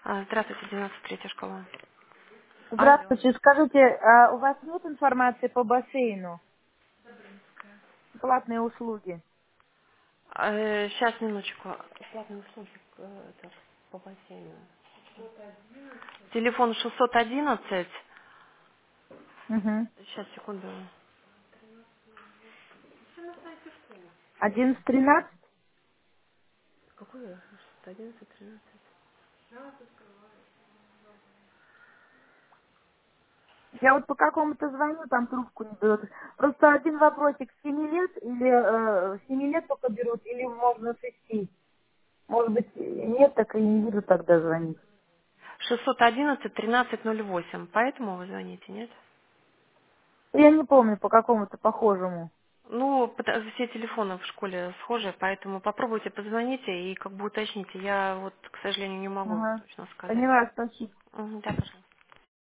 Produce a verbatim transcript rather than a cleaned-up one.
А, Здравствуйте, девяносто третья школа. Алло. Здравствуйте, скажите, а у вас нет информации по бассейну? Платные услуги. Сейчас, минуточку. Платные услуги э, это, по бассейну. Телефон шестьсот одиннадцать. Угу. Сейчас, секунду. Одиннадцать тринадцать. Какой я? шестьсот одиннадцать, тринадцать. Я вот по какому-то звоню, там трубку не берут. Просто один вопросик, с семи лет или э, с семи лет только берут, или можно с шести? Может быть, нет, так и не буду тогда звонить. шестьсот одиннадцать, тринадцать ноль восемь. Поэтому вы звоните, нет? Я не помню, по какому-то похожему. Ну, пыта- все телефоны в школе схожи, поэтому попробуйте, позвоните и как бы уточните. Я вот, к сожалению, не могу Ага. точно сказать. Поняла, спасибо. Мгм, да, пожалуйста.